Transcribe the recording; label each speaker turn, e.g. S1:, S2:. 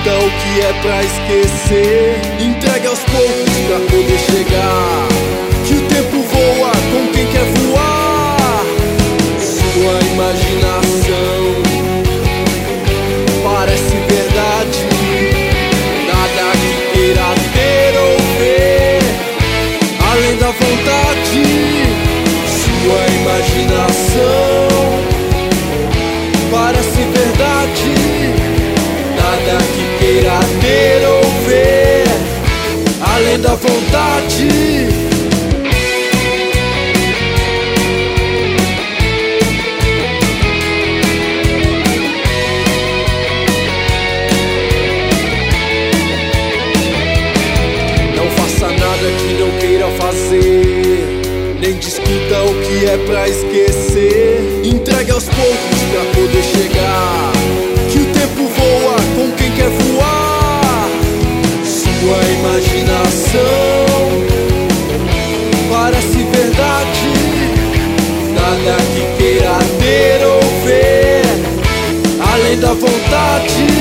S1: discuta o que é pra esquecer. Entregue aos poucos pra poder chegar. Que o tempo voa com quem quer voar. Sua imaginação parece verdade. Nada que queira ter ou ver além da vontade. Sua imaginação parece verdade. Nada que queira ter ou ver além da vontade. Não faça nada que não queira fazer, nem discuta o que é pra esquecer. Entregue aos poucos pra poder chegar. Que o tempo voa com quem quer voar. Sua imaginação parece verdade. Nada que queira ter ou ver além da vontade.